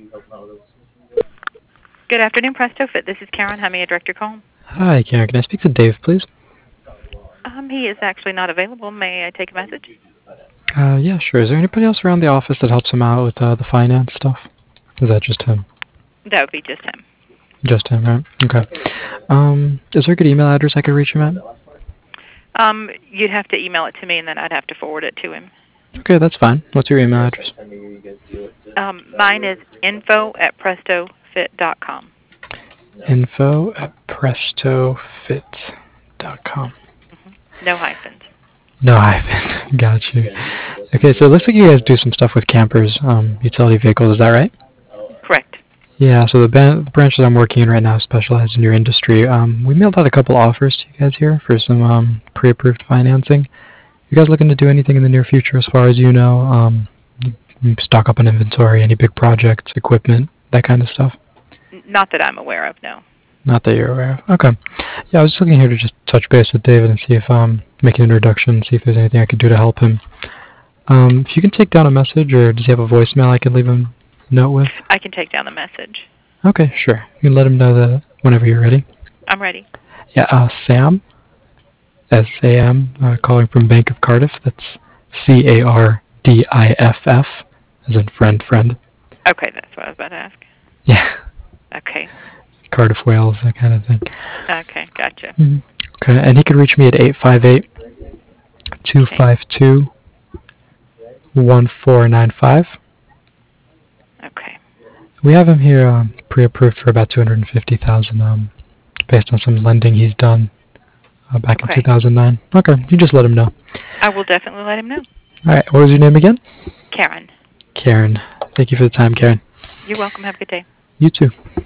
Good afternoon, Presto Fit. This is Karen. How may I direct your call? Hi, Karen. Can I speak to Dave, please? He is actually not available. May I take a message? Yeah, sure. Is there anybody else around the office that helps him out with the finance stuff? Is that just him? That would be just him. Just him, right? Okay. Is there a good email address I could reach him at? You'd have to email it to me, and then I'd have to forward it to him. Okay, that's fine. What's your email address? Mine is info@prestofit.com. info@prestofit.com. No hyphens. No, I've got you. Okay, so it looks like you guys do some stuff with campers, utility vehicles. Is that right? Correct. Yeah, so the branches I'm working in right now specialize in your industry. We mailed out a couple offers to you guys here for some pre-approved financing. You guys looking to do anything in the near future as far as you know? Stock up on inventory, any big projects, equipment, that kind of stuff? Not that I'm aware of, no. Not that you're aware of. Okay. Yeah, I was just looking here to just touch base with David and see if make an introduction, see if there's anything I could do to help him. If you can take down a message, or does he have a voicemail I could leave him a note with? I can take down the message. Okay, sure. You can let him know that whenever you're ready. I'm ready. Yeah, Sam, S-A-M, calling from Bank of Cardiff. That's C-A-R-D-I-F-F, as in friend. Okay, that's what I was about to ask. Yeah. Okay. Cardiff, Wales, that kind of thing. Okay, gotcha. Okay, and he could reach me at 858-252-1495. Okay. We have him here pre-approved for about $250,000 based on some lending he's done back in 2009. Okay, you just let him know. I will definitely let him know. All right, what was your name again? Karen. Karen. Thank you for the time, Karen. You're welcome. Have a good day. You too.